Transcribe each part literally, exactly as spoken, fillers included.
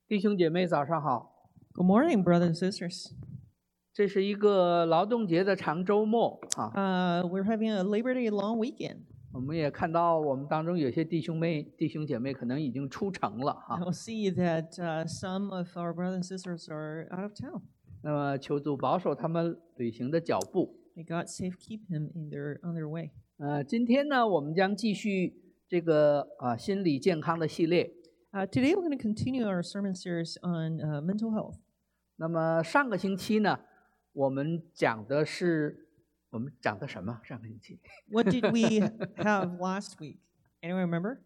弟兄姐妹，早上好！ Good morning, brothers and sisters. 这是一个劳动节的长周末啊， Uh, we're having a Labor Day long weekend. 我们也看到我们当中有些弟兄妹、弟兄姐妹可能已经出城了啊。 I'll see that uh, some of our brothers and sisters are out of town. 那么求主保守他们旅行的脚步。 May God safe keep him in their on their way. 呃，今天呢，我们将继续这个啊心理健康的系列。 Uh, today we're going to continue our sermon series on uh, mental health. 那么上个星期呢，我们讲的是我们讲的什么？上个星期 What did we have last week? Anyone remember?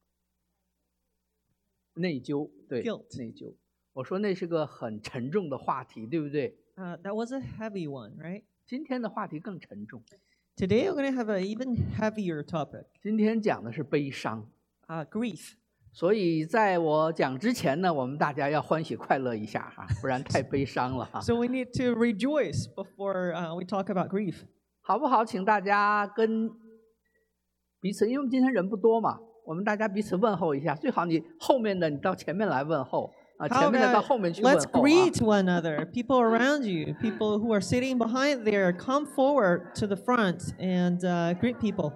内疚，对， Guilt. 内疚。我说那是个很沉重的话题，对不对？ Uh, that was a heavy one, right? 今天的话题更沉重。 Today we're going to have an even heavier topic, 今天讲的是悲伤， uh, grief. 所以在我讲之前呢，我们大家要欢喜快乐一下哈，不然太悲伤了哈， So we need to rejoice before uh, we talk about grief. 好不好？请大家跟彼此，因为我们今天人不多嘛，我们大家彼此问候一下。最好你后面的你到前面来问候啊， How 前面的到 about 后面去问 let's 候啊。 greet one another. People around you, people who are sitting behind there, come forward to the front and uh, greet people.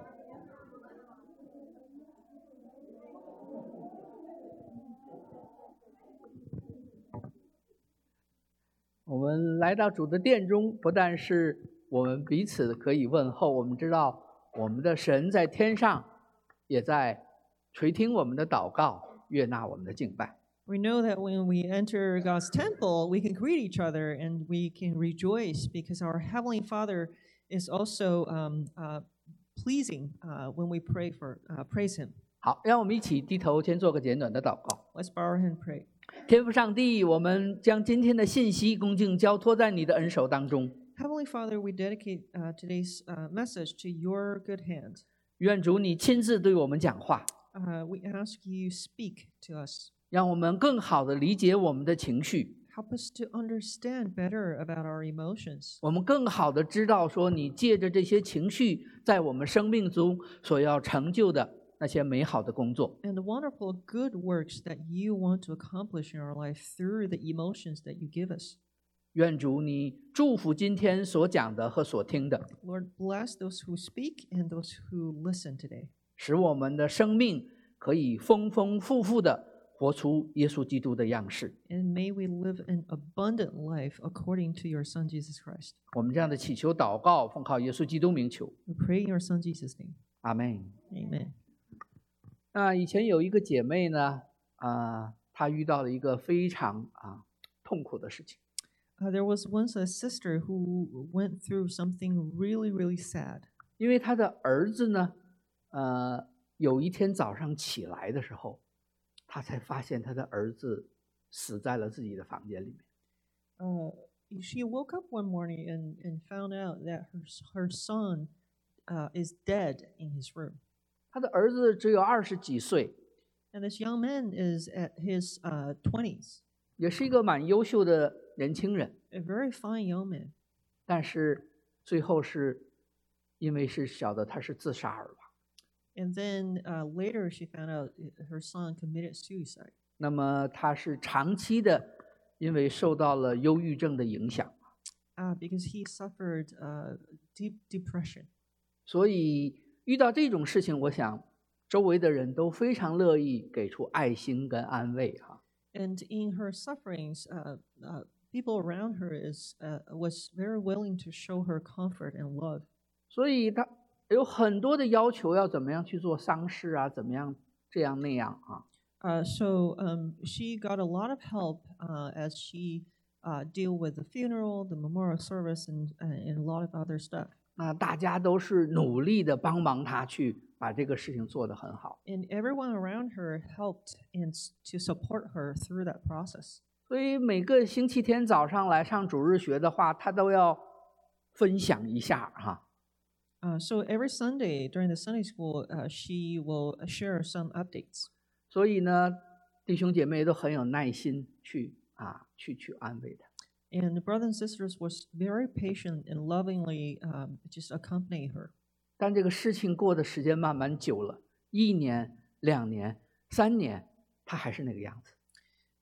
我们来到主的殿中，不但是我们彼此可以问候，我们知道我们的神在天上，也在垂听我们的祷告，悦纳我们的敬拜。 We know that when we enter God's temple, we can greet each other and we can rejoice because our Heavenly Father is also um, uh, pleasing uh, when we pray for uh, praise Him. 好，让我们一起低头，先做个简短的祷告。 Let's bow our head and pray. 天父上帝，我们将今天的信息恭敬交托在你的恩手当中。 Heavenly Father, we dedicate uh, today's uh, message to your good hand. 愿主你亲自对我们讲话， Uh, we ask you speak to us. 让我们更好的理解我们的情绪， Help us to understand better about our emotions. 我们更好的知道说你借着这些情绪，在我们生命中所要成就的那些美好的工作。 And the wonderful good works that you want to accomplish in our life through the emotions that you give us. 愿主你祝福今天所讲的和所听的， Lord, bless those who speak and those who listen today. 使我们的生命可以丰丰富富的活出耶稣基督的样式。 And may we live an abundant life according to your Son, Jesus Christ. 我们这样的祈求祷告，奉靠耶稣基督名求， We pray in your Son, Jesus' name. 阿门。 Amen. 那以前有一个姐妹呢，啊、她遇到了一个非常啊痛苦的事情。 Uh, there was once a sister who went through something really, really sad. 因为她的儿子呢，呃，有一天早上起来的时候，她才发现她的儿子死在了自己的房间里面。 Uh, she woke up one morning and, and found out that her, her son uh, is dead in his room. 她的儿子只有二十几岁， And this young man is at his uh, twenties, 也是一个蛮优秀的年轻人， a very fine young man. 但是最后是因为是晓得他是自杀而亡。 And then uh, later she found out her son committed suicide. 那么他是长期的，因为受到了忧郁症的影响， Uh, because he suffered uh, deep depression. 所以遇到这种事情，我想周围的人都非常乐意给出爱心跟安慰哈。 And in her sufferings, uh, uh, people around her is uh, was very willing to show her comfort and love. 所以他有很多的要求，要怎么样去做丧事啊，怎么样这样那样啊。 Uh, so um, she got a lot of help uh, as she uh, deal with the funeral, the memorial service, and, uh, and a lot of other stuff. 那大家都是努力的帮忙他去把这个事情做得很好。 And everyone around her helped and s- to support her through that process. 所以每个星期天早上来上主日学的话，他都要分享一下哈。 Uh, so every Sunday during the Sunday school, uh, she will share some updates. 所以呢，弟兄姐妹都很有耐心去啊，去去安慰他。 And the brothers and sisters was very patient and lovingly um, just accompany her. 但这个事情过的时间慢慢久了，一年、两年、三年，他还是那个样子。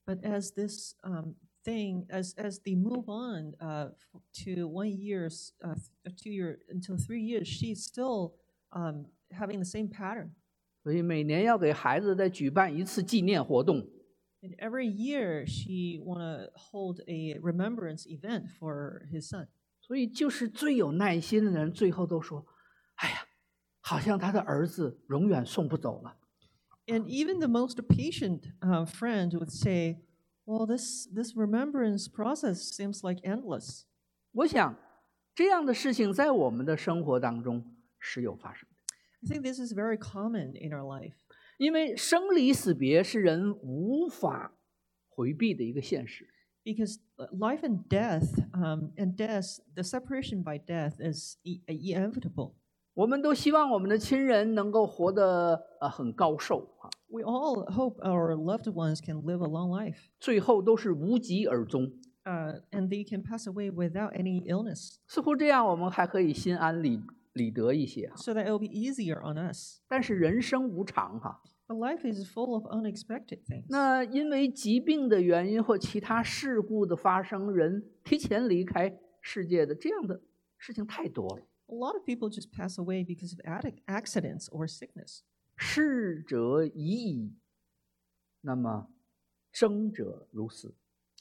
But as this um, thing, as as they move on uh, f- to one years, uh, th- two year until three years, she's still um, having the same pattern. 所以每年要给孩子再举办一次纪念活动。 And every year she want to hold a remembrance event for his son. 所以就是最有耐心的人，最后都说：“哎呀，好像他的儿子永远送不走了。” And even the most patient uh, friend would say, "Well, this this remembrance process seems like endless." 我想，这样的事情在我们的生活当中时有发生的， I think this is very common in our life 因为生离死别是人无法回避的一个现实。 because uh, life and death, um, and death, the separation by death is e- inevitable. 我们都希望我们的亲人能够活得呃很高寿啊， We all hope our loved ones can live a long life, 最后都是无疾而终。 uh, and they can pass away without any illness, 似乎这样我们还可以心安理理得一些啊。 so that it will be easier on us. 但是人生无常哈、 But life is full of unexpected things. 那因为疾病的原因或其他事故的发生，人提前离开世界的这样的事情太多了。 A lot of people just pass away because of addic- accidents or sickness. 逝者已矣，那么生者如斯。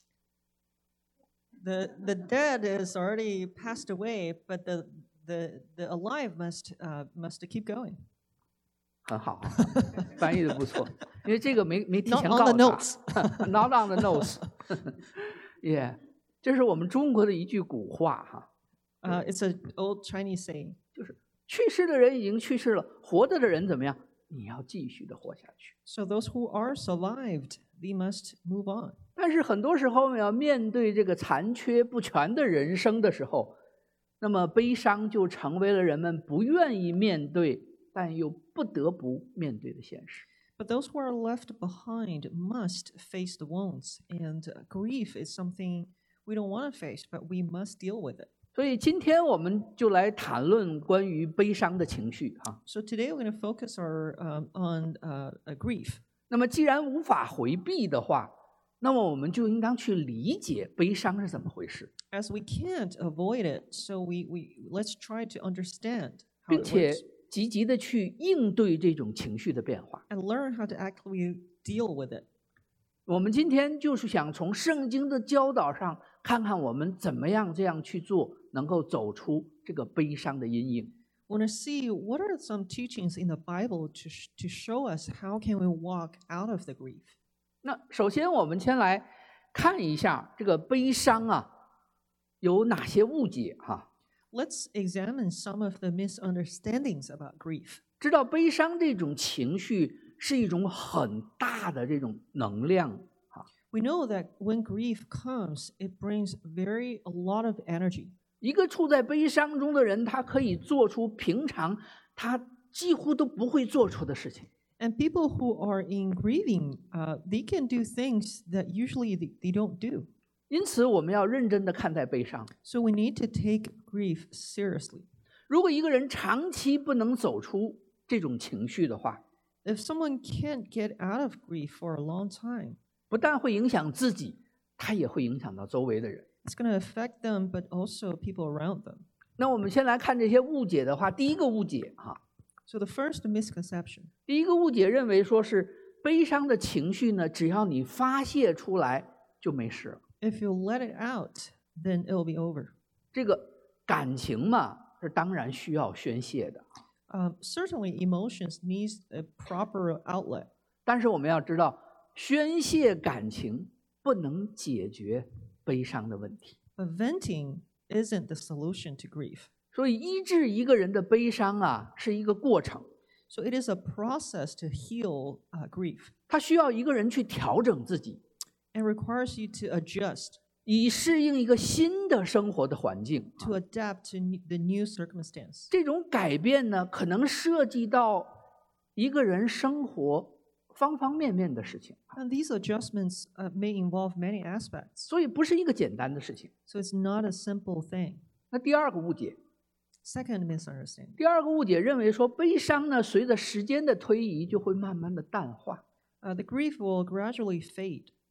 The the dead is already passed away, but the the the alive must uh, must keep going. 很好，翻译的不错，因为这个没没提 Not 前 on 告 the 诉他 ，not on the nose 。也，这是我们中国的一句古话哈， Uh, it's an old Chinese saying. 就是去世的人已经去世了，活着的人怎么样？你要继续的活下去。 So those who are survived, they must move on. 但是很多时候，我们要面对这个残缺不全的人生的时候，那么悲伤就成为了人们不愿意面对，但又不得不面对的现实。 But those who are left behind must face the wounds, and uh, grief is something we don't want to face, but we must deal with it. 所以今天我们就来谈论关于悲伤的情绪哈。 So today we're going to focus our um, on uh, uh, grief. 那么既然无法回避的话，那么我们就应当去理解悲伤是怎么回事， As we can't avoid it, so we, we let's try to understand how 并 it 且 works 积极的去应对这种情绪的变化。 and learn how to actually deal with it. 我们今天就是想从圣经的教导上看看我们怎么样这样去做，能够走出这个悲伤的阴影。 We want to see what are some teachings in the Bible to sh- to show us how can we walk out of the grief. 那首先我们先来看一下这个悲伤啊有哪些误解哈。 Let's examine some of the misunderstandings about grief. 知道悲伤这种情绪是一种很大的这种能量。 We know that when grief comes, it brings very a lot of energy. 一个处在悲伤中的人，他可以做出平常他几乎都不会做出的事情。 And people who are in grieving, uh, they can do things that usually they, they don't do. 因此，我们要认真的看待悲伤。 So we need to take grief seriously. 如果一个人长期不能走出这种情绪的话， If someone can't get out of grief for a long time, 不但会影响自己，他也会影响到周围的人。 it's going to affect them, but also people around them. 那我们先来看这些误解的话，第一个误解哈， So the first misconception, 第一个误解认为说是悲伤的情绪呢，只要你发泄出来就没事了。 if you let it out, then it'll be over. 这个感情嘛，是当然需要宣泄的， Um, certainly, emotions needs a proper outlet, 但是我们要知道，宣泄感情不能解决悲伤的问题。 but venting isn't the solution to grief. 所以医治一个人的悲伤啊，是一个过程， So it is a process to heal uh, grief, 它需要一个人去调整自己， and requires you to adjust, 以适应一个新的生活的环境。 to adapt to n- the new circumstance. 这种改变呢，可能涉及到一个人生活方方面面的事情， And these adjustments uh, may involve many aspects. 所以不是一个简单的事情。 So it's not a simple thing. 那第二个误解， Second misunderstanding. 第二个误解认为说，悲伤呢，随着时间的推移就会慢慢的淡化。 Uh, the grief will gradually fade.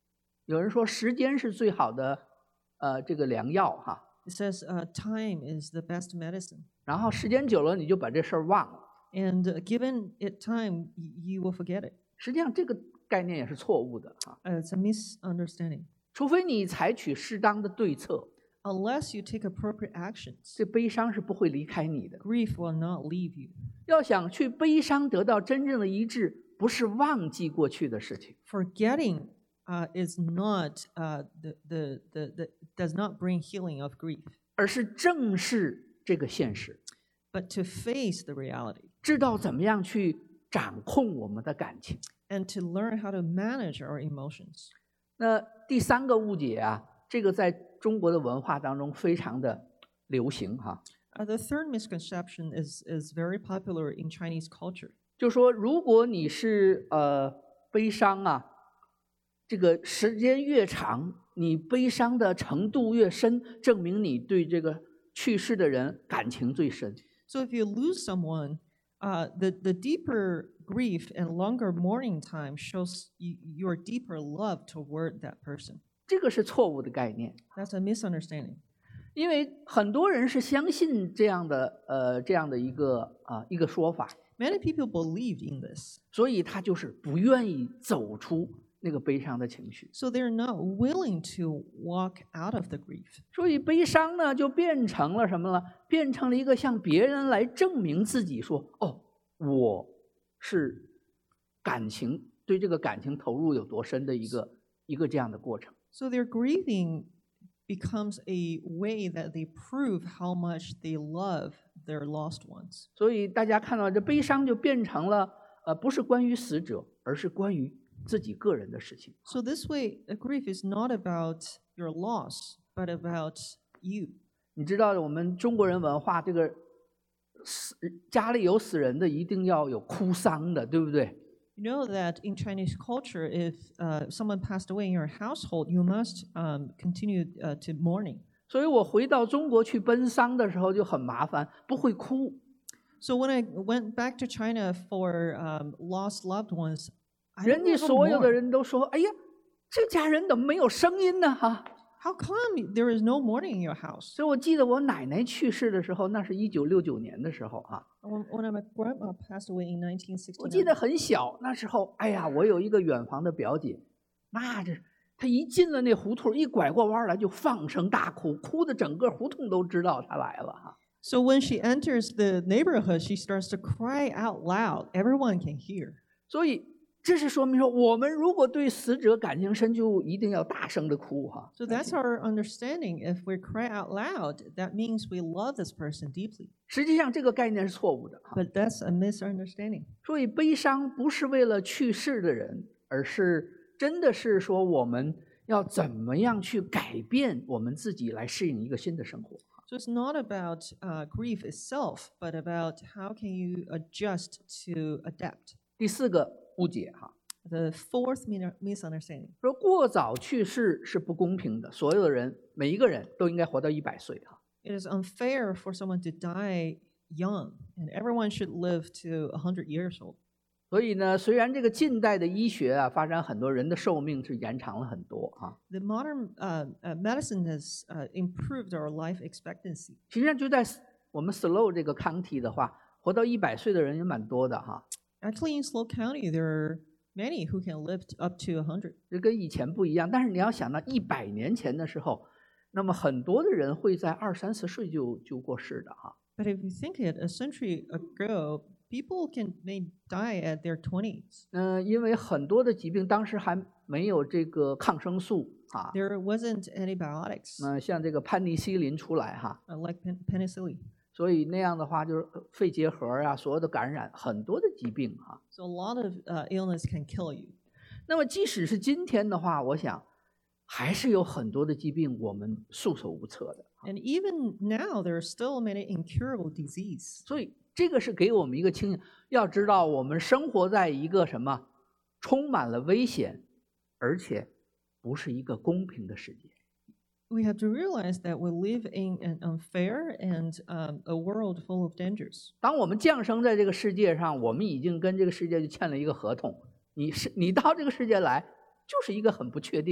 有人说时间是最好的呃这个良药哈， It says uh, time is the best medicine. 然后时间久了你就把这事儿忘了。 And uh, given it time, y- you will forget it. 实际上这个概念也是错误的哈， Uh, it's a misunderstanding. 除非你采取适当的对策， Unless you take appropriate actions, 这悲伤是不会离开你的。 grief will not leave you. 要想去悲伤得到真正的医治，不是忘记过去的事情， Forgetting uh, is not uh, the, the, the, the does not bring healing of grief, 而是正视这个现实， but to face the reality 知道怎么样去掌控我们的感情。 and to learn how to manage our emotions. 那第三个误解啊，这个在中国的文化当中非常的流行哈， Uh, the third misconception is, is very popular in Chinese culture. 就说如果你是呃悲伤啊，这个时间越长，你悲伤的程度越深，证明你对这个去世的人感情最深。 So if you lose someone, uh, the, the deeper grief and longer mourning time shows y- your deeper love toward that person. 这个是错误的概念， That's a misunderstanding. 因为很多人是相信这样的呃这样的一个啊、一个说法， Many people believed in this, 所以他就是不愿意走出那个悲伤的情绪， so they're not willing to walk out of the grief. 所以悲伤呢就变成了什么了？变成了一个向别人来证明自己说，哦，我是感情对这个感情投入有多深的一个一个这样的过程。 So their grieving becomes a way that they prove how much they love their lost ones. 所以大家看到这悲伤就变成了呃不是关于死者，而是关于自己个人的事情。 So this way, a grief is not about your loss, but about you. 你知道我们中国人文化这个死家里有死人的一定要有哭丧的，对不对？ You know that in Chinese culture, if uh, someone passed away in your household, you must um, continue uh, to mourning. 所以我回到中国去奔丧的时候就很麻烦，不会哭。 So when I went back to China for um, lost loved ones, I 人 didn't 家 know how to 所有的 mourn. 人都说：“哎呀，这家人怎么没有声音呢？”哈， How come there is no mourning in your house? 所以我记得我奶奶去世的时候，那是一九六九年的时候啊， When, when my grandma passed away in nineteen 我记得 sixty-nine, 很小，那时候，哎呀，我有一个远房的表姐，那这她一进了那胡同，一拐过弯来就放声大哭，哭的整个胡同都知道她来了哈。 so when she enters the neighborhood, she starts to cry out loud. Everyone can hear. 所以这是说明说，我们如果对死者感情深，就一定要大声的哭哈。 So that's our understanding. If we cry out loud, that means we love this person deeply. 实际上这个概念是错误的哈。 But that's a misunderstanding. 所以悲伤不是为了去世的人，而是真的是说我们要怎么样去改变我们自己，来适应一个新的生活。 So it's not about uh, grief itself, but about how can you adjust to adapt. 第四个误解哈， The fourth min- misunderstanding. 说过早去世是不公平的，所有的人每一个人都应该活到一百岁哈。 It is unfair for someone to die young, and everyone should live to one hundred years old. 所以呢，虽然这个近代的医学啊发展很多，人的寿命是延长了很多啊， The modern uh, uh, medicine has uh, improved our life expectancy. 实际上就在我们 Slow 这个 county 的话，活到一百岁的人也蛮多的哈。 Actually, in Slow County, there are many who can live t- up to one hundred. 这跟以前不一样，但是你要想到一百年前的时候，那么很多的人会在二三十岁就就过世的哈。 But if you think it, a century ago, people can may die at their twenties. 嗯、因为很多的疾病当时还没有这个抗生素啊， There wasn't antibiotics 那、像这个潘尼西林出来哈， uh, like pen- penicillin. 所以那样的话就是呃肺结核啊，所有的感染很多的疾病哈。 So a lot of uh, illness can kill you. 那么即使是今天的话，我想还是有很多的疾病我们束手无策的。 And even now, there are still many incurable disease. 所以这个是给我们一个清醒，要知道我们生活在一个什么充满了危险，而且不是一个公平的世界。 We have to realize that we live in an unfair and um, a world full of dangers. 当我们降生在这个世界上，我们已经跟这个世界就签了一个合同。你是你到这个世界来，就是一个很不确定的，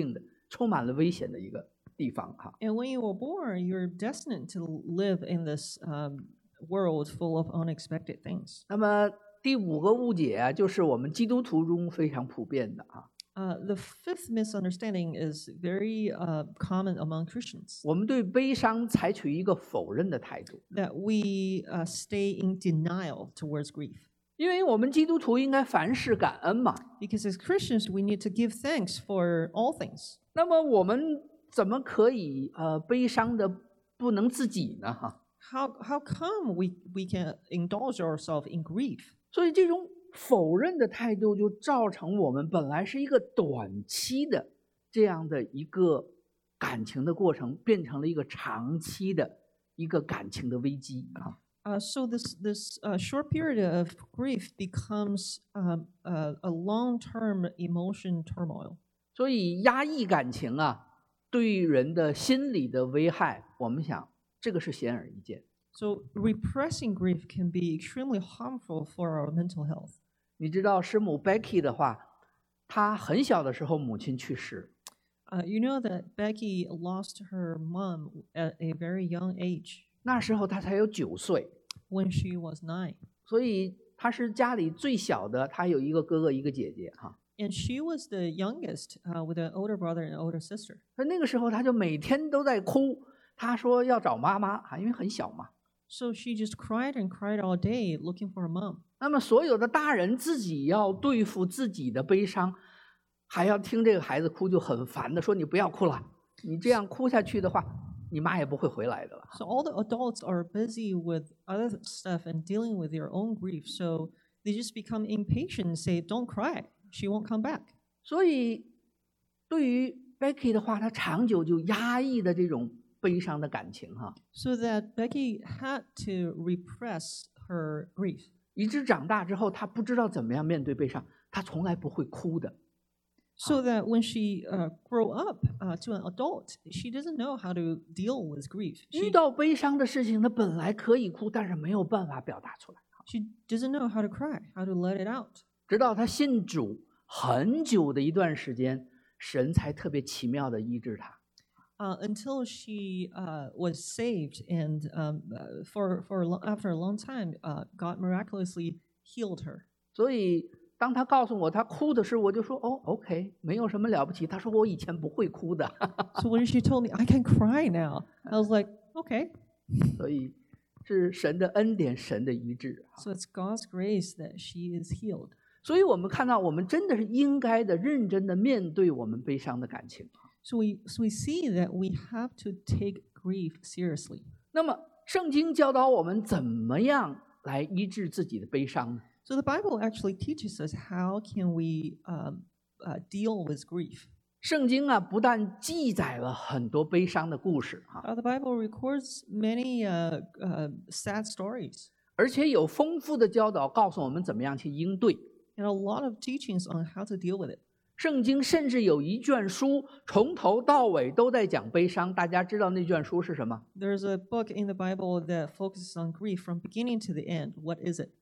充满了危险的一个地方哈。 And when you were born, you're destined to live in this um, world full of unexpected things. 那么第五个误解啊，就是我们基督徒中非常普遍的啊， Uh, the fifth misunderstanding is very uh, common among Christians, 我们对悲伤采取一个否认的态度， that we uh, stay in denial towards grief. 因为我们基督徒应该凡事感恩嘛。 Because as Christians, we need to give thanks for all things. 那么我们怎么可以呃悲伤的不能自己呢？哈， How, how come we, we can indulge ourselves in grief? 所以这种否认的态度就造成我们本来是一个短期的这样的一个感情的过程，变成了一个长期的一个感情的危机啊。 Uh, so this, this uh, short period of grief becomes um, uh, a long-term emotion turmoil. 所以压抑感情啊，对人的心理的危害，我们想这个是显而易见。 So repressing grief can be extremely harmful for our mental health. 你知道师母 Becky 的话，她很小的时候母亲去世， Uh, you know that Becky lost her mom at a very young age 那时候她才有九岁， when she was nine. 所以她是家里最小的，她有一个哥哥一个姐姐哈。 And she was the youngest uh, with an older brother and an older sister. 所以那个时候她就每天都在哭，她说要找妈妈啊，因为很小嘛。 So she just cried and cried all day looking for her mom. 那么所有的大人自己要对付自己的悲伤，还要听这个孩子哭，就很烦的说：“你不要哭了，你这样哭下去的话，你妈也不会回来的了。” So all the adults are busy with other stuff and dealing with their own grief. So they just become impatient and say, "Don't cry. She won't come back." 所以，对于 Becky 的话，她长久就压抑的这种悲伤的感情哈， So that Becky had to repress her grief. 以致长大之后，她不知道怎么样面对悲伤，她从来不会哭的。 So that when she uh, grow up uh, to an adult, she doesn't know how to deal with grief. 遇 She, 到悲伤的事情，她本来可以哭，但是没有办法表达出来。 she doesn't know how to cry, how to let it out. 直到她信主很久的一段时间，神才特别奇妙的医治她。 Uh, until she uh, was saved, and um, uh, for for a lo- after a long time, uh, God miraculously healed her. 所以当她告诉我她哭的时候，我就说：“哦 ，OK， 没有什么了不起。”她说：“我以前不会哭的。” So when she told me I can cry now, I was like, okay. 所以是神的恩典，神的医治。 So it's God's grace that she is healed. 所以我们看到，我们真的是应该的、认真的面对我们悲伤的感情。 So we so we see that we have to take grief seriously. 那么，圣经教导我们怎么样来医治自己的悲伤呢？ So the Bible actually teaches us how can we um, uh, deal with grief. 圣经啊，不但记载了很多悲伤的故事哈， Uh, the Bible records many uh, uh, sad stories 而且有丰富的教导，告诉我们怎么样去应对。 and a lot of teachings on how to deal with it. 圣经甚至有一卷书，从头到尾都在讲悲伤。大家知道那卷书是什么？ There's a book in the Bible that focuses on grief from beginning to the end. What is it?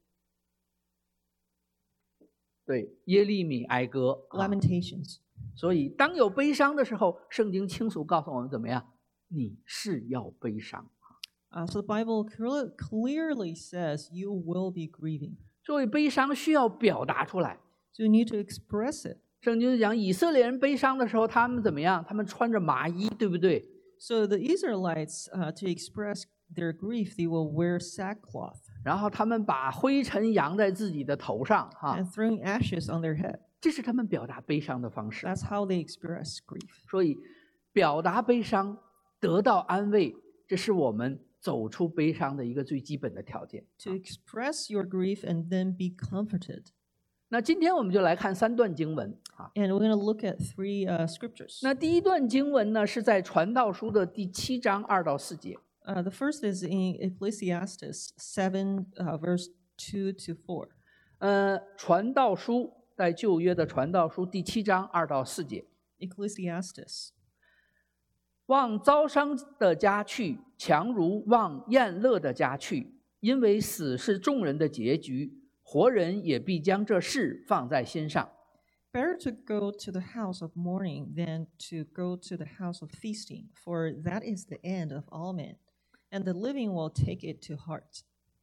对，耶利米哀歌。啊 Lamentations. 所以，当有悲伤的时候，圣经清楚告诉我们怎么样？你是要悲伤。 Uh, so the Bible clear- clearly says you will be grieving. 所以，悲伤需要表达出来。 So you need to express it. 圣经讲以色列人悲伤的时候，他们怎么样？他们穿着麻衣，对不对？ So the Israelites, uh, to express their grief, they will wear sackcloth 然后他们把灰尘扬在自己的头上，哈， and throwing ashes on their head. 这是他们表达悲伤的方式。 That's how they express grief. 所以，表达悲伤，得到安慰，这是我们走出悲伤的一个最基本的条件。 To express your grief and then be comforted. 那今天我们就来看三段经文啊。 And we're going to look at three uh, scriptures. 那第一段经文呢，是在传道书的第七章二到四节。 Uh, the first is in Ecclesiastes seven, uh, verse two to four. 呃，传道书在旧约的传道书第七章二到四节。 Ecclesiastes. 往遭伤的家去，强如往宴乐的家去，因为死是众人的结局，活人也必将这事放在心上。 Better to go to the house of mourning than to go to the house of feasting, for that is the end of all men, and the living will take it to heart.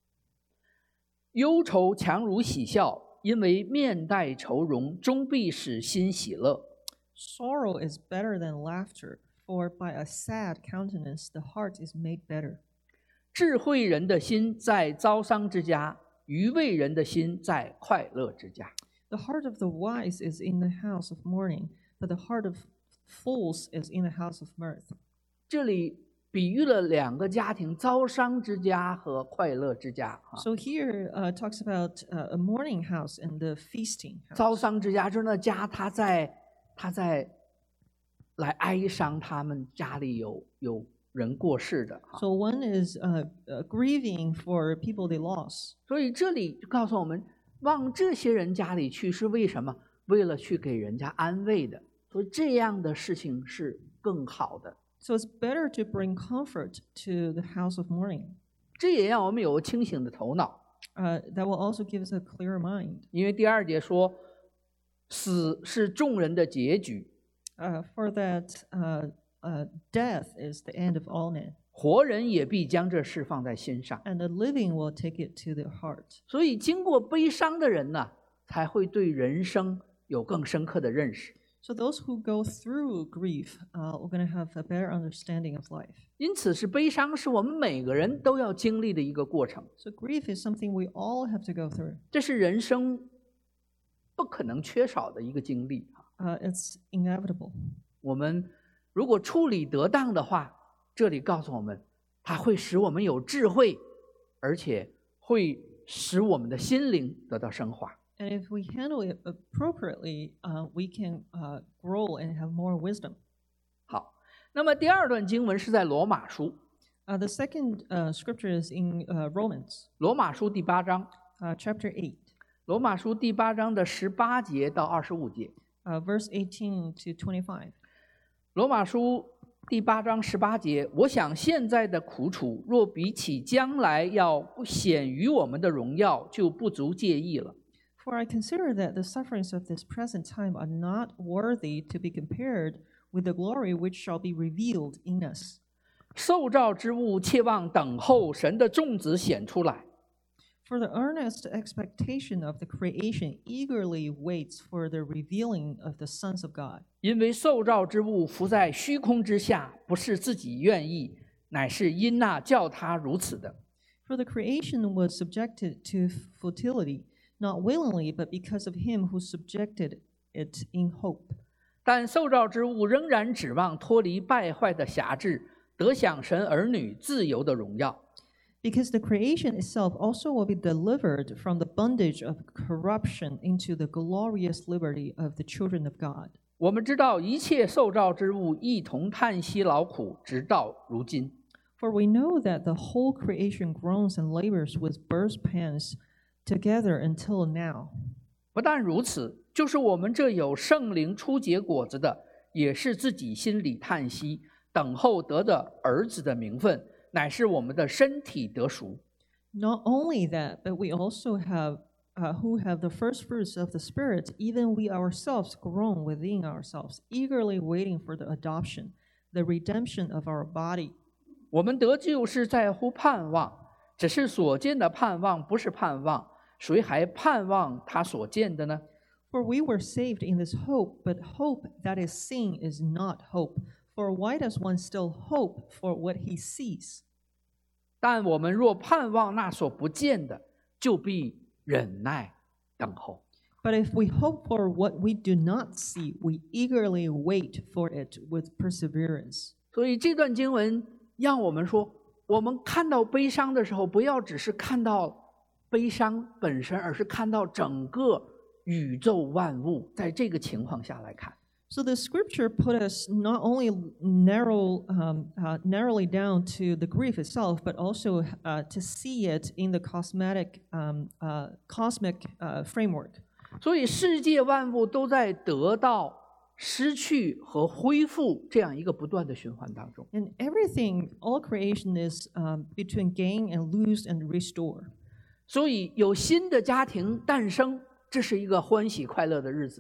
忧愁强如喜笑，因为面带愁容，终必使心喜乐。 Sorrow is better than laughter, for by a sad countenance the heart is made better. 智慧人的心在遭伤之家，愚昧人的心在快乐之家。 The heart of the wise is in the house of mourning, but the heart of fools is in the house of mirth. 这里比喻了两个家庭：遭伤之家和快乐之家。 So here uh, talks about uh, a mourning house and the feasting 遭 house. 伤之家就是那家，他在他在来哀伤，他们家里有有人过世的。 So one is uh, uh, grieving for people they lost. 所以这里就告诉我们，往这些人家里去是为什么？为了去给人家安慰的。所以这样的事情是更好的。 So it's better to bring comfort to the house of mourning. 这也让我们有个清醒的头脑， Uh, that will also give us a clear mind. 因为第二节说，死是众人的结局， Uh, for that uh, uh, death is the end of all men, 活人也必将这事放在心上。 and the living will take it to their heart. 所以，经过悲伤的人呢，才会对人生有更深刻的认识。 So those who go through grief uh, are going to have a better understanding of life. 因此，是悲伤是我们每个人都要经历的一个过程， So grief is something we all have to go through. 这是人生不可能缺少的一个经历。 Uh, it's inevitable. 我们如果处理得当的话，这里告诉我们，它会使我们有智慧，而且会使我们的心灵得到升华。 And if we handle it appropriately, uh, we can uh, grow and have more wisdom. 好，那么第二段经文是在罗马书， Uh, the second uh, scripture is in uh, Romans 罗马书第八章， uh, chapter eight, 罗马书第八章的十八节到二十五节。 uh, verse eighteen to twenty-five. 罗马书第八章十八节，我想现在的苦楚，若比起将来要显于我们的荣耀，就不足介意了。 For I consider that the sufferings of this present time are not worthy to be compared with the glory which shall be revealed in us. 受造之物切望等候神的众子显出来。 For the earnest expectation of the creation eagerly waits for the revealing of the sons of God. 因为受造之物伏在虚空之下，不是自己愿意，乃是因那叫他如此的。 For the creation was subjected to futility, not willingly, but because of him who subjected it in hope. 但受造之物仍然指望脱离败坏的辖制，得享神儿女自由的荣耀。 Because the creation itself also will be delivered from the bondage of corruption into the glorious liberty of the children of God. 我们知道一切受造之物一同叹息劳苦，直到如今。 For we know that the whole creation groans and labors with birth pangs together until now. 不但如此，就是我们这有圣灵初结果子的，也是自己心里叹息，等候得的儿子的名分，乃是我们的身体得赎。 Not only that, but we also have uh, who have the first fruits of the Spirit, even we ourselves groan within ourselves, eagerly waiting for the adoption, the redemption of our body. 我们得救是在乎盼望，只是所见的盼望不是盼望，谁还盼望他所见的呢？ For we were saved in this hope, but hope that is seen is not hope. For why does one still hope for what he sees? 但我们若盼望那所不见的，就必忍耐等候。 But if we hope for what we do not see, we eagerly wait for it with perseverance. 所以这段经文让我们说，我们看到悲伤的时候，不要只是看到悲伤本身，而是看到整个宇宙万物，在这个情况下来看。 So the scripture put us not only narrow, um, uh, narrowly down to the grief itself, but also uh, to see it in the cosmetic, um, uh, cosmic uh, framework. 所以世界万物都在得到、失去和恢复这样一个不断的循环当中。 And everything, all creation is um, between gain and lose and restore. 所以有新的家庭诞生，这是一个欢喜快乐的日子。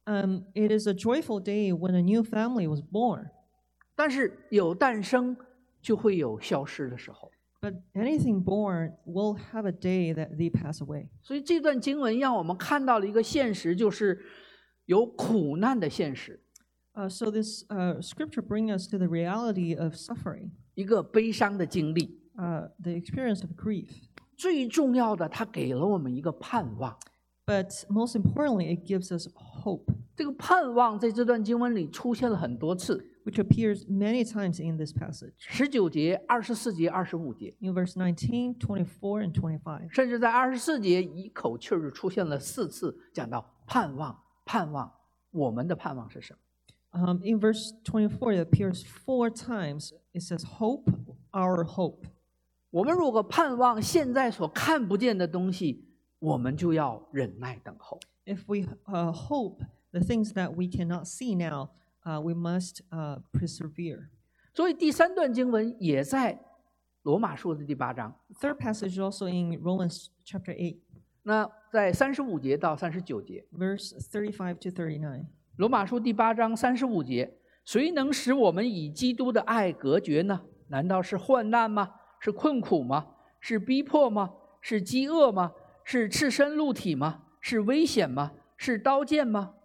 Um, it is a joyful day when a new family was born. 但是有诞生，就会有消失的时候。 But anything born will have a day that they pass away. 所以这段经文让我们看到了一个现实，就是有苦难的现实， Uh, so this uh, scripture brings us to the reality of suffering, 一个悲伤的经历。 uh, the experience of grief. 最重要的，它给了我们一个盼望。 But most importantly, it gives us hope, 这个盼望在这段经文里出现了很多次， which appears many times in this passage. 十九节、二十四节、二十五节， In verse nineteen, twenty-four, and twenty-five. 甚至在二十四节一口气儿就出现了四次，讲到盼望，盼望。我们的盼望是什么？ Um, in verse twenty-four, it appears four times. It says, hope, our hope. 我们如果盼望现在所看不见的东西，我们就要忍耐等候。 If we uh, hope the things that we cannot see now, uh, we must uh, persevere. 所以第三段经文也在罗马书的第八章， The third passage is also in Romans chapter eight, 那在三十五节到三十九节， verse thirty-five to thirty-nine. 罗马书第八章三十五节，谁能使我们以基督的爱隔绝呢？难道是患难吗？是困苦吗？是逼迫吗？是饥饿吗？是赤身露体吗？是危险吗？是刀剑吗？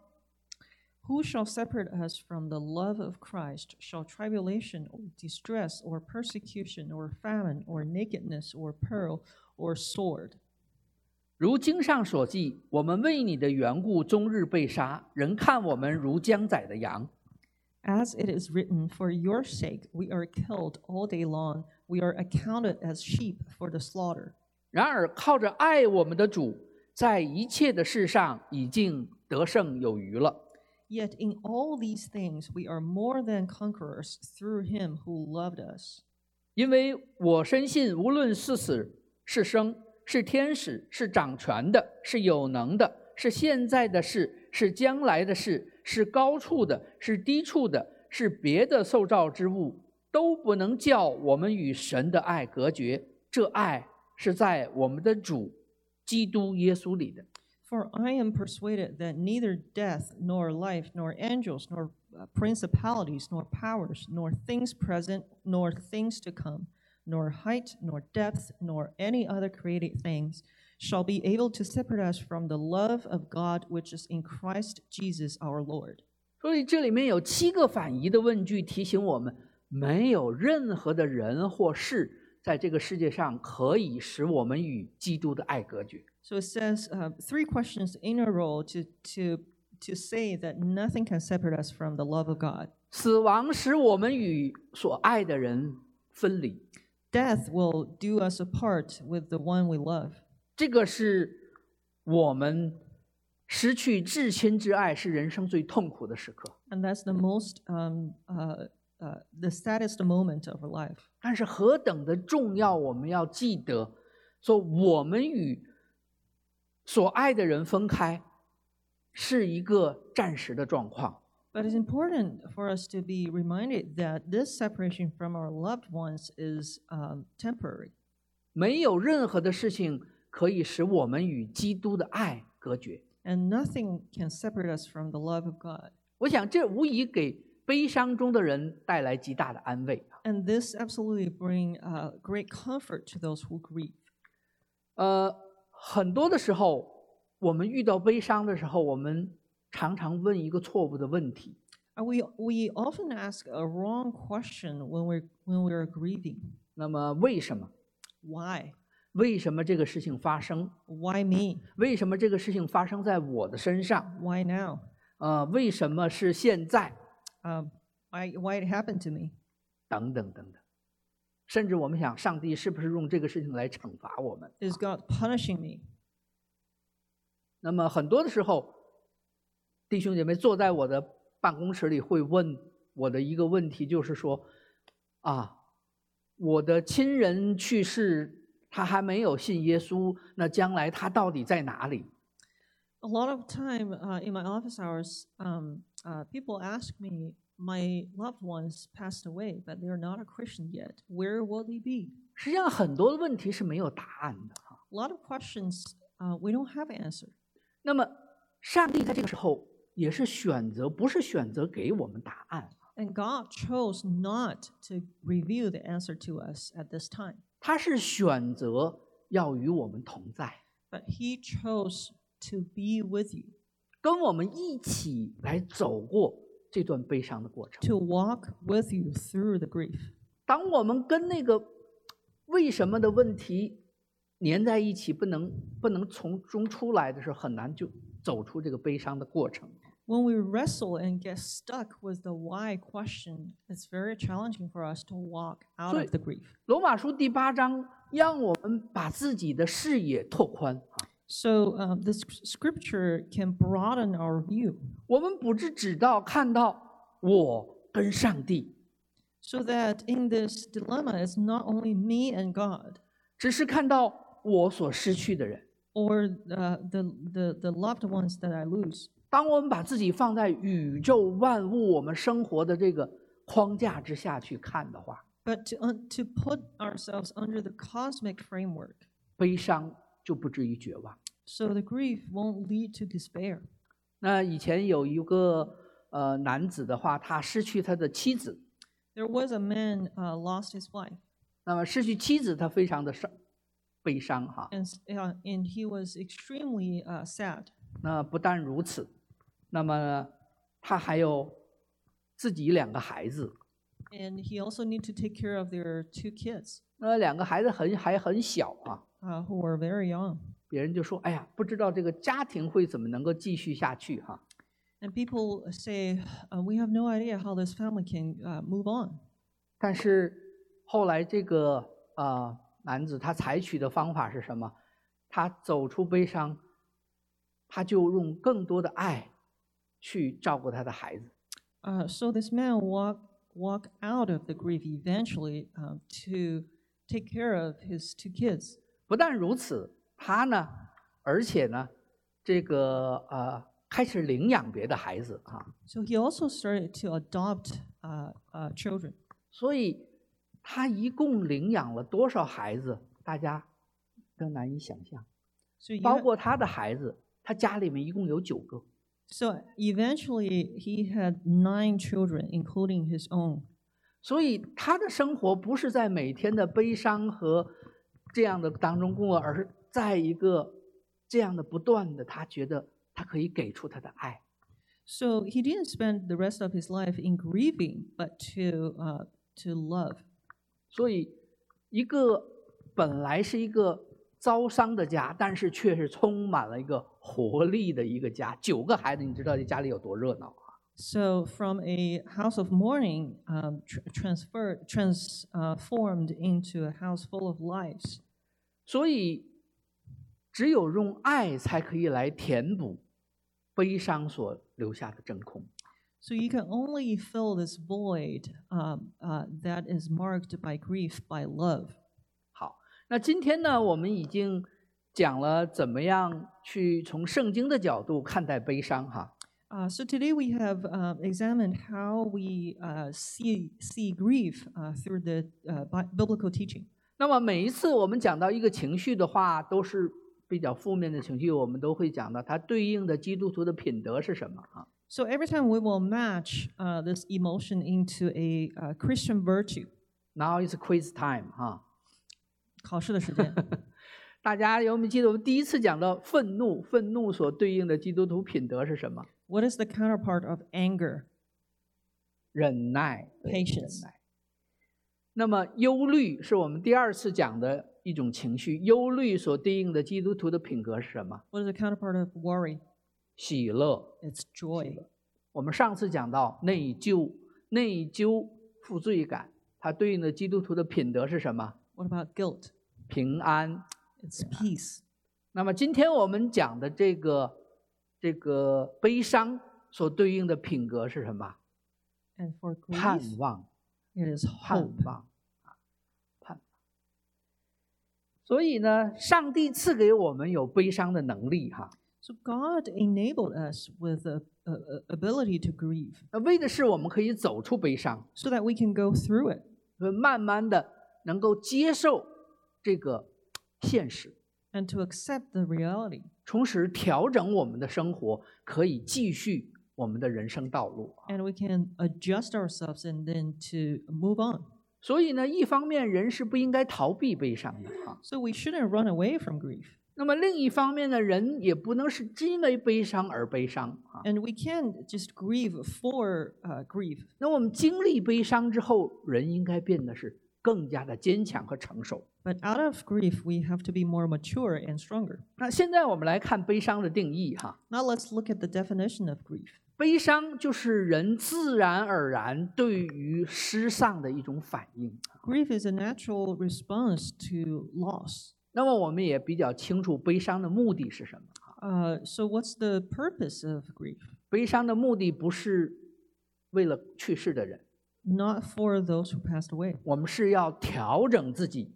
Who shall separate us from the love of Christ? Shall tribulation or distress or persecution or famine or nakedness or peril or sword? 如经上所记，我们为你的缘故终日被杀，人看我们如将宰的羊。 As it is written, for your sake we are killed all day long. We are accounted as sheep for the slaughter. 然而靠着爱我们的主，在一切的事上已经得胜有余了。 Yet in all these things we are more than conquerors through him who loved us. 因为我深信，无论是死是生，是天使，是掌权的，是有能的，是现在的事，是将来的事，是高处的，是低处的，是别的受造之物，都不能叫我们与神的爱隔绝。这爱是在我们的主基督耶稣里的。 For I am persuaded that neither death, nor life, nor angels, nor uh, principalities, nor powers, nor things present, nor things to come, nor height, nor depth, nor any other created things shall be able to separate us from the love of God which is in Christ Jesus our Lord. 所以这里面有七个反疑的问句，提醒我们，没有任何的人或事在这个世界上可以使我们与基督的爱隔绝。 So it says uh, three questions in a row to, to, to say that nothing can separate us from the love of God. 死亡使我们与所爱的人分离， Death will do us apart with the one we love. 这个是我们失去至亲之爱，是人生最痛苦的时刻。 And that's the most, um, uh, uh, the saddest moment of our life. 但是何等的重要，我们要记得，说我们与所爱的人分开，是一个暂时的状况。 But it's important for us to be reminded that this separation from our loved ones is um, temporary. 没有任何的事情可以使我们与基督的爱隔绝。 And nothing can separate us from the love of God. 我想这无疑给悲伤中的人带来极大的安慰。 And this absolutely bring uh, great comfort to those who grieve. 呃，很多的时候，我们遇到悲伤的时候，我们常常问一个错误的问题： And we, we often ask a wrong question when we're, when we're grieving. 那么为什么？ Why? 为什么这个事情发生？ Why me? 为什么这个事情发生在我的身上？ Why now? 呃，为什么是现在？ Um, why, why it happened to me? 等等等等。甚至我们想，上帝是不是用这个事情来惩罚我们？ Is God punishing me? 那么很多的时候，弟兄姐妹坐在我的办公室里会问我的一个问题，就是说，啊，我的亲人去世，他还没有信耶稣，那将来他到底在哪里？ A lot of time uh, in my office hours, um, uh, people ask me, my loved ones passed away, but they're not a Christian yet. Where will they be? 实际上很多的问题是没有答案的哈。 A lot of questions uh, we don't have an answer. 那么上帝在这个时候也是选择，不是选择给我们答案， And God chose not to reveal the answer to us at this time, 他是选择要与我们同在， but He chose to be with you, 跟我们一起来走过这段悲伤的过程。 to walk with you through the grief. 当我们跟那个为什么的问题粘在一起，不能不能从中出来的时候，很难就走出这个悲伤的过程。 When we wrestle and get stuck with the why question, it's very challenging for us to walk out of the grief. 罗马书第八章让我们把自己的视野拓宽， So um, this scripture can broaden our view, 我们不是只到看到我跟上帝， so that in this dilemma, it's not only me and God, 只是看到我所失去的人。 or uh, the, the, the loved ones that I lose. 当我们把自己放在宇宙万物我们生活的这个框架之下去看的话， But to, uh, to put ourselves under the cosmic framework, 悲伤就不至于绝望。 so the grief won't lead to despair. 那以前有一个呃男子的话，他失去他的妻子， There was a man uh, lost his wife, 那么失去妻子，他非常的伤悲伤哈。 and, uh, and he was extremely uh, sad. 那不但如此，那么他还有自己两个孩子， And he also need to take care of their two kids 那两个孩子很还很小啊， uh, who were very young. 别人就说：“哎呀，不知道这个家庭会怎么能够继续下去哈。” And people say, uh, we have no idea how this family can uh, move on. 但是后来这个呃男子他采取的方法是什么？他走出悲伤，他就用更多的爱去照顾他的孩子。 Uh, so this man walked walk out of the grief eventually um, to take care of his two kids. 不但如此，他呢，而且呢，这个呃开始领养别的孩子啊， So he also started to adopt uh, uh, children. 所以他一共领养了多少孩子？大家都难以想象。 So, you 包 ha- 括他的孩子，他家里面一共有九个。 so eventually he had nine children, including his own. 所以他的生活不是在每天的悲伤和这样的当中过，而是在一个这样的不断的，他觉得他可以给出他的爱。 So he didn't spend the rest of his life in grieving, but to uh, to love. 所以，一个本来是一个遭伤的家，但是却是充满了一个活力的一个家。九个孩子，你知道这家里有多热闹啊？ So from a house of mourning, um, tr- transferred, transformed into a house full of lives. 所以，只有用爱才可以来填补悲伤所留下的真空。 So you can only fill this void um, uh, that is marked by grief by love. 好，那今天呢，我们已经讲了怎么样去从圣经的角度看待悲伤哈。 Uh, so today we have uh, examined how we uh, see see grief uh, through the uh, bi- biblical teaching. 那么每一次我们讲到一个情绪的话，都是比较负面的情绪，我们都会讲到它对应的基督徒的品德是什么啊？ So every time we will match uh, this emotion into a uh, Christian virtue. Now is quiz time 哈。 考试的时间。 大家有没有记得我们第一次讲到愤怒？愤怒所对应的基督徒品德是什么？ What is the counterpart of anger? 忍耐 Patience. 忍耐。那么忧虑是我们第二次讲的一种情绪，忧虑所对应的基督徒的品格是什么？ What is the counterpart of worry? 喜乐。 It's joy. 我们上次讲到内疚，内疚负罪感，它对应的基督徒的品德是什么？ What about guilt? 平安。 It's peace. 那么今天我们讲的这个这个悲伤所对应的品格是什么？ And for 盼 grief, 望， it is 盼 hope. 望啊，盼望。所以呢，上帝赐给我们有悲伤的能力哈， So God enabled us with the uh, uh, ability to grieve 那为的是我们可以走出悲伤， so that we can go through it 慢慢的能够接受这个现实， and to accept the reality 同时调整我们的生活，可以继续我们的人生道路。 and we can adjust ourselves and then to move on. 所以呢，一方面人是不应该逃避悲伤的哈， So we shouldn't run away from grief. 那么另一方面呢，人也不能是因为悲伤而悲伤啊。 And we can't just grieve for uh, grief. 那我们经历悲伤之后，人应该变得是更加的坚强和成熟。 But out of grief, we have to be more mature and stronger. 那现在我们来看悲伤的定义哈， Now let's look at the definition of grief. 悲伤就是人自然而然对于失丧的一种反应。 Grief is a natural response to loss. 那么我们也比较清楚悲伤的目的是什么。 Uh, so what's the purpose of grief? 悲伤的目的不是为了去世的人， Not for those who passed away, 我们是要调整自己，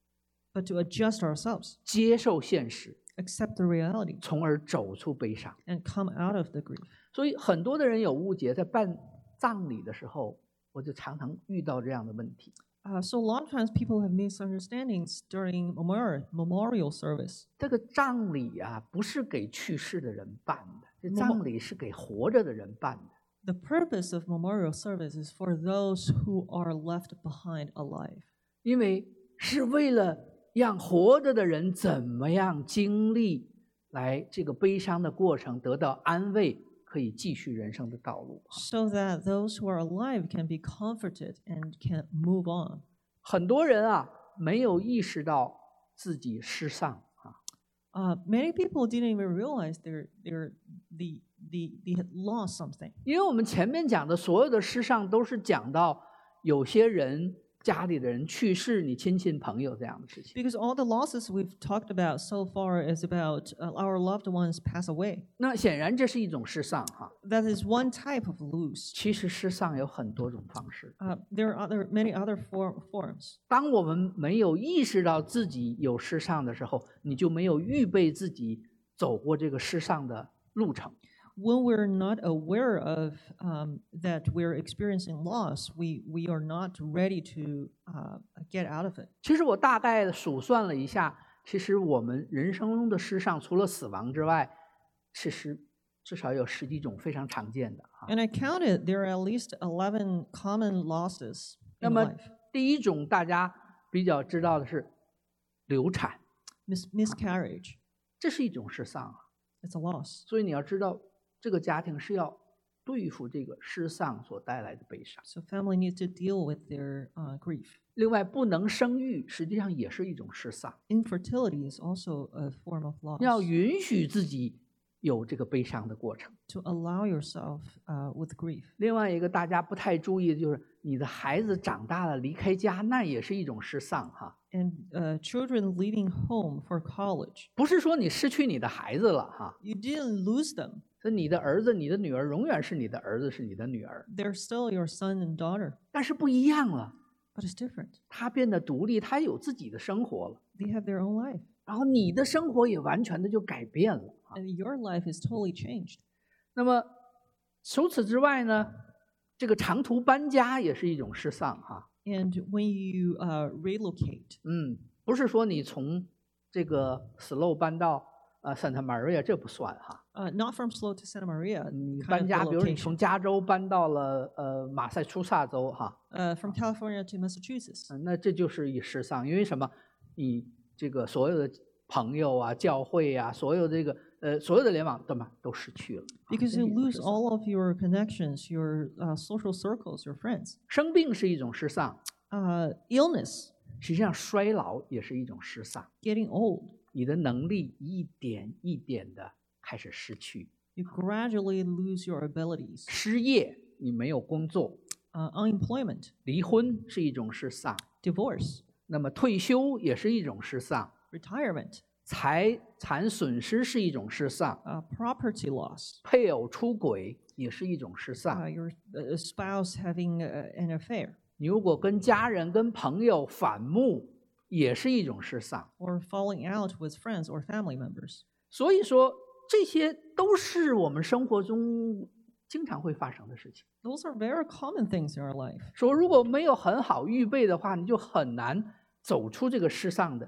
but to adjust ourselves, 接受现实， accept the reality, 从而走出悲伤。 and come out of the grief. 所以很多的人有误解，在办葬礼的时候，我就常常遇到这样的问题。 Uh, so a lot of times people have misunderstandings during memorial, memorial service. 这个葬礼啊，不是给去世的人办的，这 Memo- 葬礼是给活着的人办的。 The purpose of memorial service is for those who are left behind alive. 因为是为了让活着的人怎么样经历来这个悲伤的过程，得到安慰，可以继续人生的道路。 So that those who are alive can be comforted and can move on. 很多人啊，没有意识到自己失丧啊， Uh, many people didn't even realize they're, they're, the, the, they had lost something. 因为我们前面讲的所有的失丧都是讲到有些人家里的人去世，你亲戚朋友这样的事情。 Because all the losses we've talked about so far is about uh, our loved ones pass away. 那显然这是一种失丧哈。 That is one type of lose. 其实失丧有很多种方式。 Uh, there are other, many other form, forms. 当我们没有意识到自己有失丧的时候，你就没有预备自己走过这个失丧的路程。 When we're not aware of um, that we're experiencing loss, we, we are not ready to uh, get out of it. 其实我大概数算了一下，其实我们人生中的失丧，除了死亡之外，其实至少有十几种非常常见的啊。 And I counted there are at least eleven common losses 那 in 么 life. 第一种大家比较知道的是流产， Mis- miscarriage, 这是一种失丧啊。 it's a loss. 所以你要知道，这个家庭是要对付这个失丧所带来的悲伤。 So family needs to deal with their uh, grief. 另外，不能生育实际上也是一种失丧， Infertility is also a form of loss. 要允许自己有这个悲伤的过程。 To allow yourself uh, with grief. 另外一个大家不太注意的就是，你的孩子长大了离开家，那也是一种失丧哈。 And uh, children leaving home for college. 不是说你失去你的孩子了哈， You didn't lose them. 所以你的儿子、你的女儿永远是你的儿子，是你的女儿， They're still your son and daughter, 但是不一样了， but it's different. 他变得独立，他有自己的生活了， They have their own life. 然后你的生活也完全的就改变了啊。 And your life is totally changed. 那么除此之外呢，这个长途搬家也是一种失丧哈。 And when you uh, relocate, 嗯，不是说你从这个 Slow 搬到呃 Santa Maria 这不算哈。 uh, not from Slow to Santa Maria, 你 kind 搬 of 家，比如你从 relocation. 加州搬到了呃马赛诸塞州哈， Uh, from California to Massachusetts. 嗯，那这就是一失丧，因为什么？你这个所有的朋友啊、教会啊，所有这个呃所有的联网，对吗？都失去了。啊 Because 这是 you 一种 lose 失丧 all of your connections, your uh, social circles, your friends. 生病是一种失丧， Uh, illness, 实际上衰老也是一种失丧。 getting old. 你的能力一点一点的开始失去， You gradually lose your abilities. 失业，你没有工作， Uh, unemployment, 离婚是一种失丧， divorce, 那么退休也是一种失丧， retirement, 财产损失是一种失丧， uh, property loss, 配偶出轨也是一种失 uh, 丧。 your uh, spouse having uh, an affair, 你如果跟家人、跟朋友反目，也是一种失丧。 or falling out with friends or family members. 所以说，这些都是我们生活中经常会发生的事情。 Those are very common things in our life. 说如果没有很好预备的话，你就很难走出这个失丧的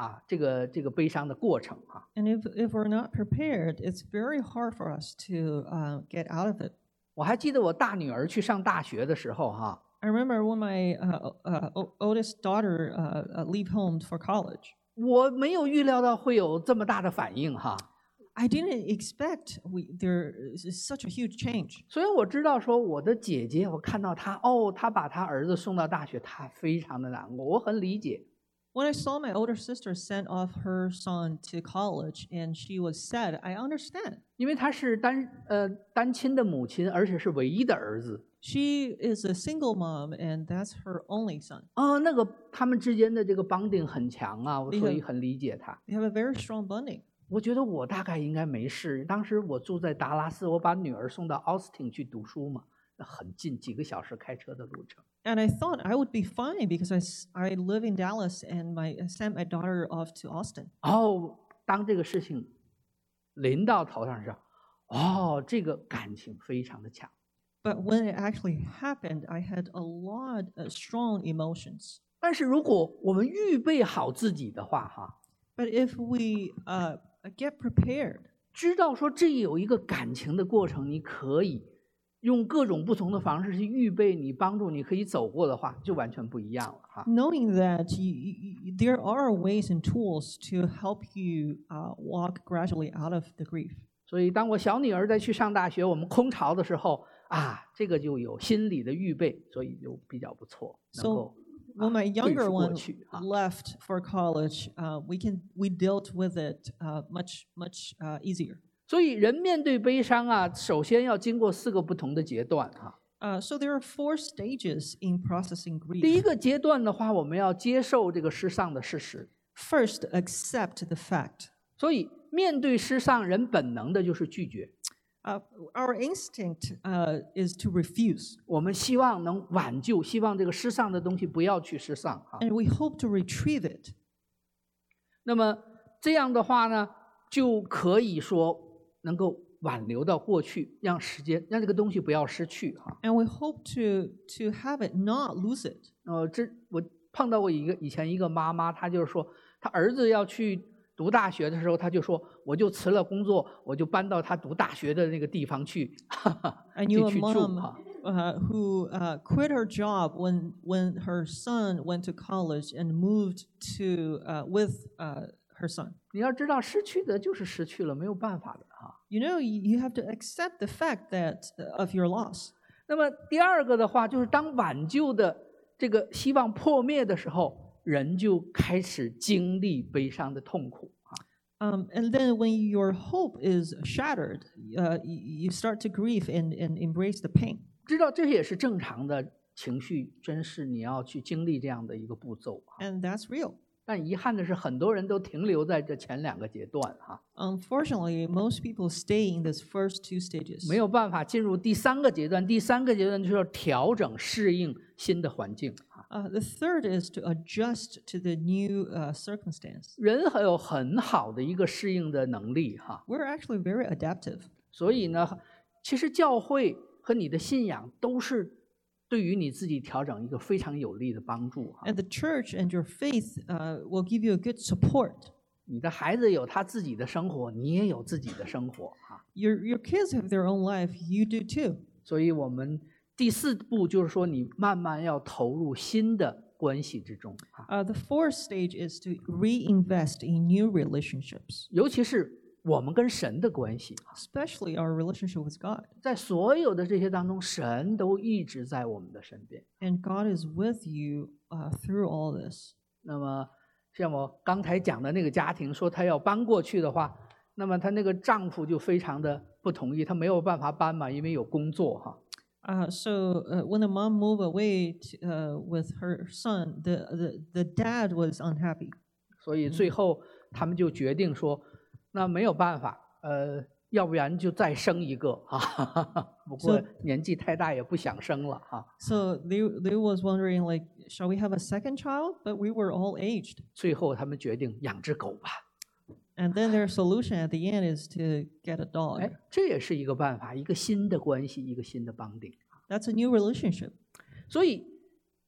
啊这个这个悲伤的过程啊。 And if, if we're not prepared, it's very hard for us to uh, get out of it. 我还记得我大女儿去上大学的时候哈， I remember when my uh, uh, o- oldest daughter uh, uh, leave home for college. 我没有预料到会有这么大的反应哈。 I didn't expect we, there is such a huge change. 所以我知道说我的姐姐，我看到她哦，她把她儿子送到大学，她非常的难过，我很理解。 When I saw my older sister send off her son to college and she was sad, I understand. 因为她是单呃单亲的母亲，而且是唯一的儿子。 She is a single mom and that's her only son. 啊、那个他们之间的这个 bonding 很强啊，我厉害所以很理解她。 They have a very strong bonding. 我觉得我大概应该没事。当时我住在达拉斯，我把女儿送到 Austin 去读书嘛，那很近，几个小时开车的路程。 And I thought I would be fine because I, s- I live in Dallas and my, I sent my daughter off to Austin. 哦，当这个事情临到头上时，哦，这个感情非常的强。 But when it actually happened, I had a lot of strong emotions. 但是如果我们预备好自己的话，哈， But if we uh, get prepared, 知道说这有一个感情的过程，你可以用各种不同的方式去预备你，帮助你可以走过的话，就完全不一样了哈。 knowing that you, you, you- there are ways and tools to help you uh, walk gradually out of the grief. 所以当我小女儿在去上大学，我们空巢的时候啊，这个就有心理的预备，所以就比较不错，能 So 够 when my 对 younger 付过 one 去啊。 left for college, uh, we can we dealt with it uh, much much uh, easier. 所以人面对悲伤啊，首先要经过四个不同的阶段哈。 Uh, so there are four stages in processing 第一 grief. 个阶段的话，我们要接受这个失丧的事实。 First, accept the fact. 所以面对失丧，人本能的就是拒绝。 Uh, our instinct uh, is to refuse, 我们希望能挽救，希望这个失丧的东西不要去失丧哈。 and we hope to retrieve it. 那么这样的话呢，就可以说能够挽留到过去，让时间让这个东西不要失去哈。 And we hope to to have it, not lose it. 呃，这我碰到过一个以前一个妈妈，她就是说，她儿子要去读大学的时候，她就说，我就辞了工作，我就搬到他读大学的那个地方去，哈哈 I 就 knew a 去住 mom 哈。 uh, who uh, quit her job when when her son went to college and moved to uh, with uh, her son. 你要知道，失去的就是失去了，没有办法的哈。 You know, you, you have to accept the fact that uh, of your loss. 那么第二个的话，就是当挽救的这个希望破灭的时候，人就开始经历悲伤的痛苦啊。 Um, and then when your hope is shattered, uh, you, you start to grieve and, and embrace the pain. 知道这也是正常的情绪，真是你要去经历这样的一个步骤啊。 And that's real. 但遗憾的是，很多人都停留在这前两个阶段哈， Unfortunately, most people stay in these first two stages. 没有办法进入第三个阶段。第三个阶段就是要调整、适应新的环境啊。 Uh, the third is to adjust to the new uh, circumstance. 人还有很好的一个适应的能力哈， We're actually very adaptive. 所以呢，其实教会和你的信仰都是对于你自己调整一个非常有力的帮助哈。 And the church and your faith uh, will give you a good support. 你的孩子有他自己的生活，你也有自己的生活哈。 Your, your kids have their own life, you do too. 所以我们第四步就是说，你慢慢要投入新的关系之中啊， Uh, the fourth stage is to reinvest in new relationships, 尤其是我们跟神的关系。 especially our relationship with God. 在所有的这些当中，神都一直在我们的身边。 And God is with you uh, through all this. 那么，像我刚才讲的那个家庭，说他要搬过去的话，那么她那个丈夫就非常的不同意，他没有办法搬嘛，因为有工作哈。 Uh, so uh, when the mom moved away to, uh, with her son, the, the, the dad was unhappy. 所以最后他们就决定说，那没有办法，呃，要不然就再生一个啊。不过 So- 年纪太大也不想生了哈。 So they, they was wondering, like, shall we have a second child? But we were all aged. 最后他们决定养只狗吧。 And then their solution at the end is to get a dog. 哎，这也是一个办法，一个新的关系，一个新的绑定。 That's a new relationship. 所以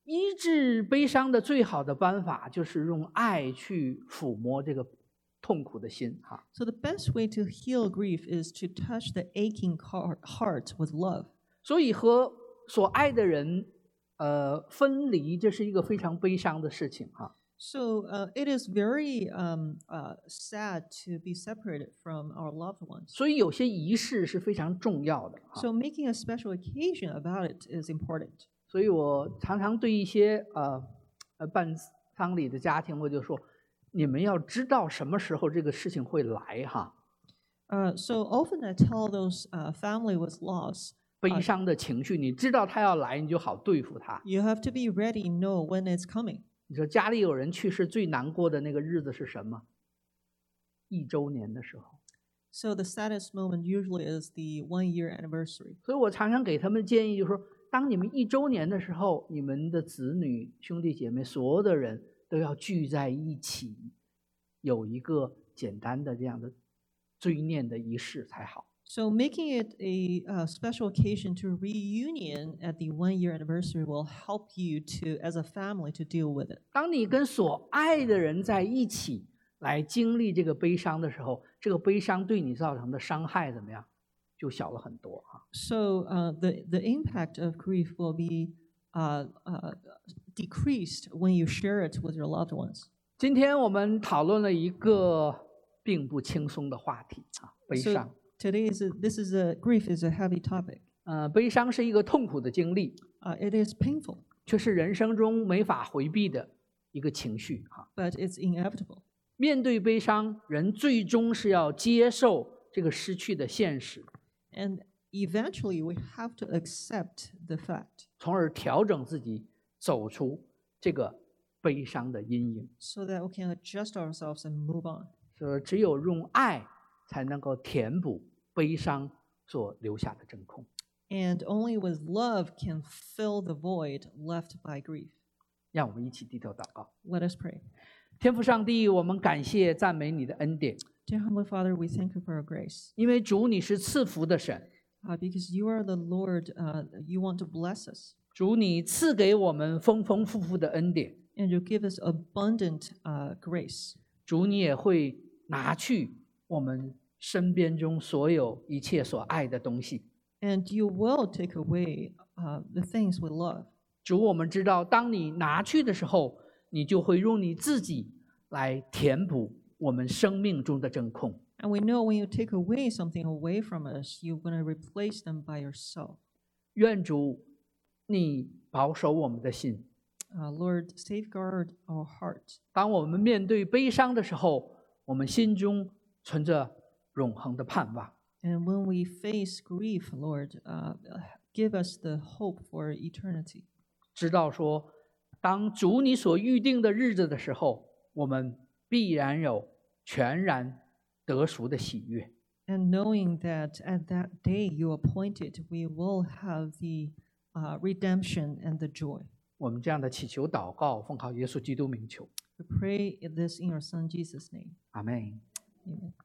医治悲伤的最好的办法就是用爱去抚摸这个痛苦的心哈。 So the best way to heal grief is to touch the aching heart heart with love. 所以和所爱的人呃分离，这是一个非常悲伤的事情哈。 So uh, it is very um, uh, sad to be separated from our loved ones. 所以有些仪式是非常重要的哈。 So making a special occasion about it is important. 所以我常常对一些呃呃办丧礼的家庭，我就说，你们要知道什么时候这个事情会来哈。 Uh, so often I tell those uh, family with loss, 悲伤的情绪，你知道他要来，你就好对付他。 you have to be ready, know when it's coming. 你说家里有人去世，最难过的那个日子是什么？一周年的时候。 So the saddest moment usually is the one year anniversary. 所以我常常给他们建议，就是说，当你们一周年的时候，你们的子女、兄弟姐妹，所有的人都要聚在一起，有一个简单的这样的追念的仪式才好。 So making it a uh, special occasion to reunion at the one year anniversary will help you to, as a family, to deal with it. 当你跟所爱的人在一起来经历这个悲伤的时候，这个悲伤对你造成的伤害怎么样，就小了很多哈。 So uh, the the impact of grief will be uh, uh, decreased when you share it with your loved ones. 今天我们讨论了一个并不轻松的话题啊，悲 So 伤。 today is a, this is a grief is a heavy topic. 呃，悲伤是一个痛苦的经历， Uh, it is painful, 却是人生中没法回避的一个情绪哈。 but it's inevitable. 面对悲伤，人最终是要接受这个失去的现实， And eventually we have to accept the fact 从而调整自己，走出这个悲伤的阴影。 so that we can adjust ourselves and move on. 所以只有用爱才能够填补悲伤所留下的真空。 And only with love can fill the void left by grief. 让我们一起低头祷告。 Let us pray. 天父上帝，我们感谢赞美你的恩典， Dear Heavenly Father, we thank you for your grace. 因为主你是赐福的神， Uh, because you are the Lord, uh, you want to bless us. 主你赐给我们丰丰富富的恩典， And you give us abundant uh, grace. 主你也会拿去我们身边中所有一切所爱的东西。 And you will take away uh, the things we love. 主，我们知道，当你拿去的时候，你就会用你自己来填补我们生命中的真空。 And we know when you take away something away from us, you're going to replace them by yourself. 愿主你保守我们的心， Uh, Lord, safeguard our heart. 当我们面对悲伤的时候，我们心中存着永恒的盼望。 And when we face grief, Lord, uh, give us the hope for eternity. 知道说，当主你所预定的日子的时候，我们必然有全然得赎的喜悦。 And knowing that at that day you appointed, we will have the uh, redemption and the joy. 我们这样的祈求祷告，奉靠耶稣基督名求， We pray this in your Son Jesus' name. 阿门。 Amen.